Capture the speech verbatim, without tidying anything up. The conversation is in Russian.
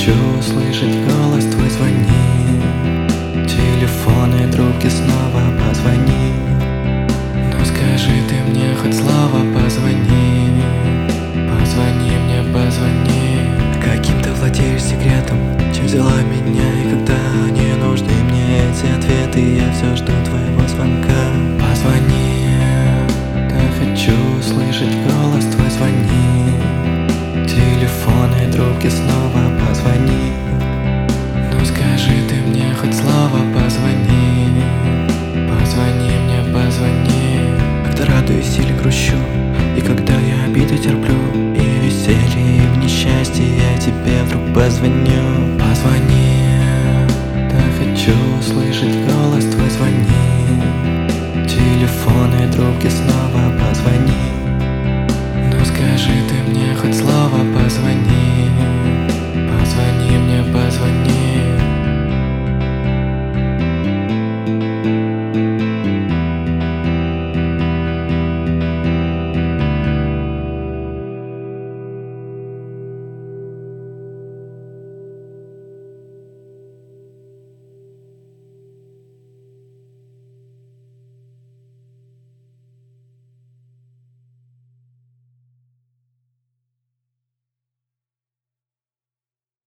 хочу услышать голос твой, звони. Телефонной трубки снова позвони. Ну скажи ты мне хоть слово, позвони. Позвони мне, позвони. Каким ты владеешь секретом, чем взяла меня, и когда не нужны мне эти ответы, я все жду твоего звонка. Позвони, да хочу услышать голос твой, звони. Телефонной трубки снова позвони. Ну скажи ты мне хоть слово, позвони. Позвони мне, позвони. Когда радуюсь или грущу, и когда я обиды терплю, и в веселье, и в несчастье, я тебе вдруг позвоню.